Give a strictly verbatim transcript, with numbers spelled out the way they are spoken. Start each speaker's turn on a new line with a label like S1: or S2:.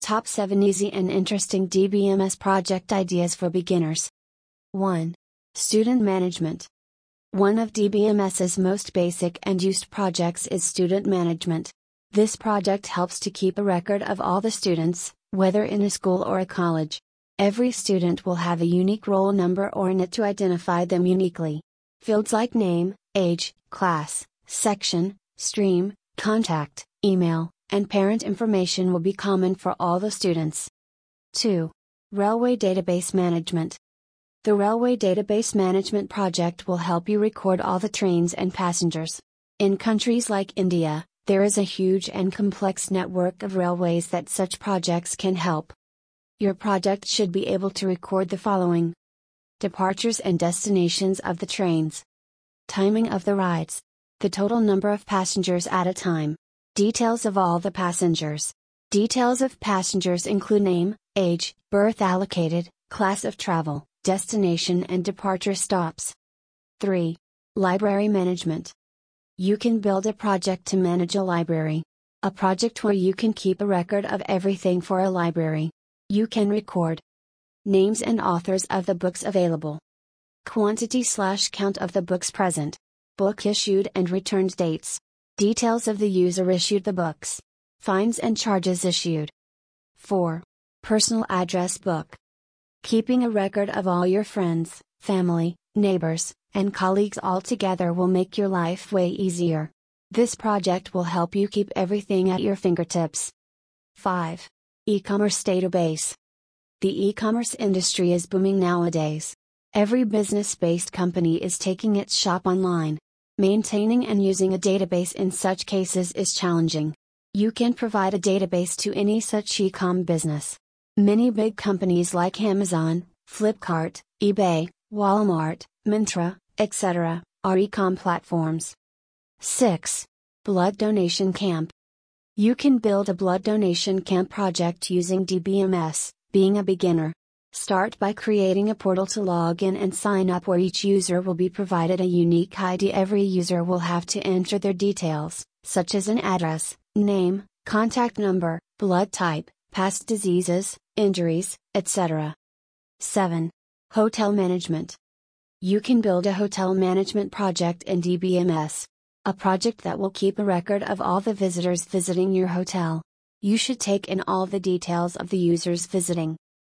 S1: Top seven Easy and Interesting D B M S Project Ideas for Beginners. one. Student Management. One of DBMS's most basic and used projects is student management. This project helps to keep a record of all the students, whether in a school or a college. Every student will have a unique roll number or N I T to identify them uniquely. Fields like name, age, class, section, stream, contact, email, and parent information will be common for all the students. two. Railway Database Management. The Railway Database Management project will help you record all the trains and passengers. In countries like India, there is a huge and complex network of railways that such projects can help. Your project should be able to record the following: departures and destinations of the trains, timing of the rides, the total number of passengers at a time, details of all the passengers. Details of passengers include name, age, berth allocated, class of travel, destination and departure stops. three. Library Management. You can build a project to manage a library. A project where you can keep a record of everything for a library. You can record names and authors of the books available, quantity slash count of the books present, book issued and returned dates, details of the user issued the books, fines and charges issued. four. Personal Address Book. Keeping a record of all your friends, family, neighbors, and colleagues all together will make your life way easier. This project will help you keep everything at your fingertips. five. E-commerce Database. The e-commerce industry is booming nowadays. Every business-based company is taking its shop online. Maintaining and using a database in such cases is challenging. You can provide a database to any such e-com business. Many big companies like Amazon, Flipkart, eBay, Walmart, Myntra, et cetera, are e-com platforms. six. Blood Donation Camp. You can build a blood donation camp project using D B M S, being a beginner. Start by creating a portal to log in and sign up where each user will be provided a unique I D. Every user will have to enter their details, such as an address, name, contact number, blood type, past diseases, injuries, et cetera. seven. Hotel Management. You can build a hotel management project in D B M S. A project that will keep a record of all the visitors visiting your hotel. You should take in all the details of the users visiting,